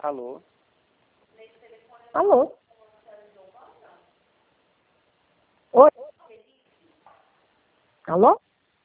Alô? Alô? Oi? Alô?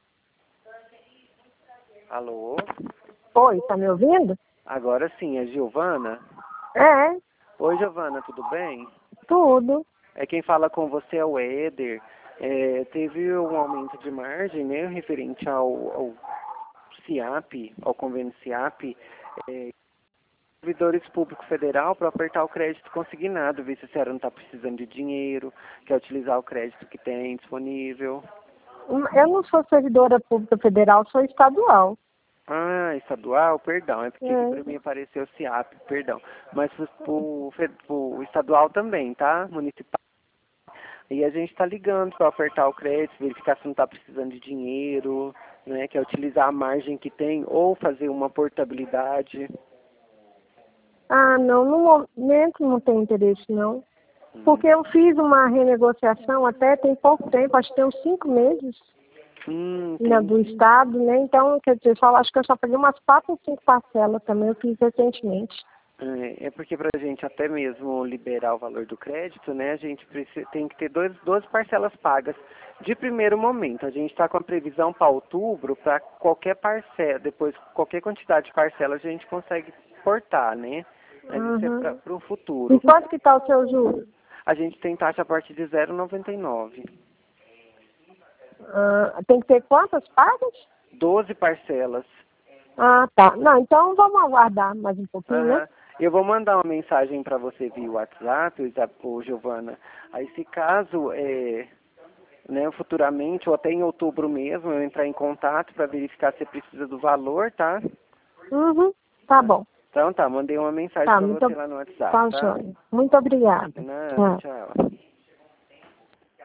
Alô? Oi, tá me ouvindo? Agora sim, é Giovana? É, Oi, Giovana, tudo bem? tudo. Quem fala com você é o Éder. Teve um aumento de margem, né, referente ao CIAP, ao convênio CIAP, servidores público federal para apertar o crédito consignado, ver se a senhora não está precisando de dinheiro, quer utilizar o crédito que tem disponível. Eu não sou servidora pública federal, sou estadual. Ah, estadual, perdão, é porque aqui para É. mim apareceu CIAP, perdão. Mas pro estadual também, tá? Municipal. E a gente está ligando para apertar o crédito, verificar se não está precisando de dinheiro, né? Quer utilizar a margem que tem ou fazer uma portabilidade. Ah, não, no momento não tem interesse, não. Porque eu fiz uma renegociação até tem pouco tempo, acho que tem uns 5 meses, do Entendi. Estado, né? Então, quer dizer, acho que eu só paguei umas 4 ou 5 parcelas também, eu fiz recentemente. É porque para a gente até mesmo liberar o valor do crédito, né, a gente tem que ter 12 parcelas pagas de primeiro momento. A gente está com a previsão para outubro, para qualquer parcela, depois qualquer quantidade de parcela a gente consegue portar, né? Mas isso é Uhum. para o E futuro. quanto que está o seu juros? A gente tem taxa a partir de 0,99. Tem que ter quantas pagas? 12 parcelas. Ah, tá. Não, então vamos aguardar mais um pouquinho, né? Aham. Eu vou mandar uma mensagem para você via WhatsApp, ô, Giovana. Aí, se caso, né, futuramente, ou até em outubro mesmo, eu entrar em contato para verificar se precisa do valor, tá? Uhum. Tá bom. Então tá, mandei uma mensagem Tá, para você lá no WhatsApp, tá, tá? joia. Muito obrigada. Nada, Tchau. tchau.